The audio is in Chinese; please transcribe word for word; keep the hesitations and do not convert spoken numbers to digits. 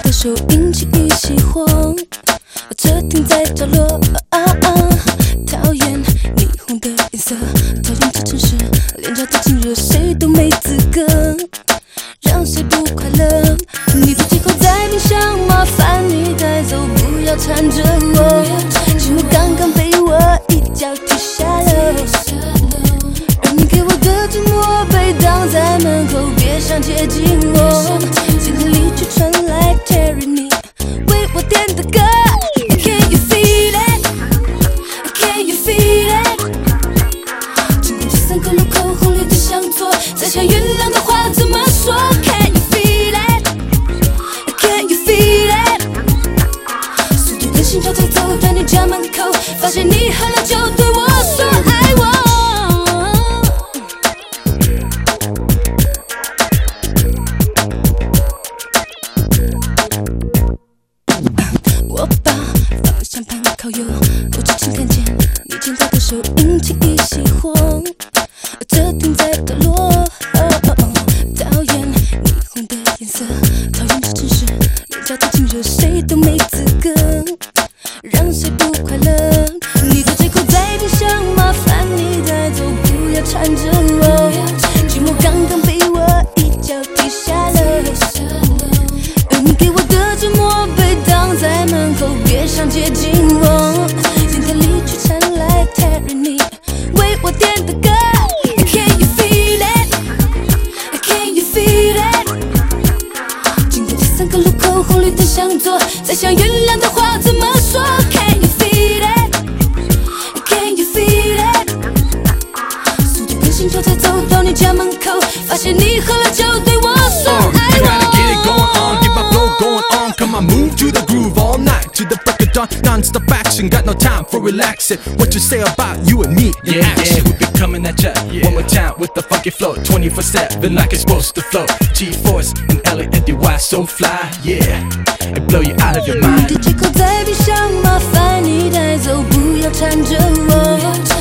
的手引起一熄火，车停在角落，啊啊，讨厌霓虹的颜色，讨厌这城市廉价的亲热，谁都没资格让谁不快乐。你的借口在冰箱，麻烦你带走，不要缠着我。寂寞刚刚被我一脚踢下了，而你给我的寂寞被挡在门口，别想接近我。今天离去传来 Tyranny 为我点的歌。Can you feel it? Can you feel it? 经过这三个路口，红绿灯向左，再想原谅的话怎么说 ？Can you feel it? Can you feel it? 速度跟心跳节奏，到你家门口，发现你喝了酒，对我说爱我。我把方向盘靠右，我只请看见你牵着的手引起一熄火，车停在角落。讨厌霓虹的颜色，讨厌这城市廉价的亲热，谁都没资格让谁不快乐。你的借口在冰箱，麻烦你带走，不要缠着我。寂寞刚刚被我一脚踢下了，而你给我的寂寞被挡在门口，别想接近我。今天离去传来 Tyranny 为我点的歌。Can you feel it? Can you feel it? 经过这三个路口，红绿灯向左，再想原谅的话怎么说 ？Can you feel it? Can you feel it? 速度跟心跳节奏，到你家门口，发现你喝了酒，对我说爱我。 Come on, move to the groove all night, to the break of dawn, non-stop action, got no time for relaxing. What you say about you and me in yeah, action? Yeah, we be coming at ya yeah. One more time with the funky flow, twenty-four seven like it's supposed to flow. G-Force and L A N D Y so fly, yeah, it blow you out of your mind. 你的借口在冰箱，麻烦你带走，不要缠着我。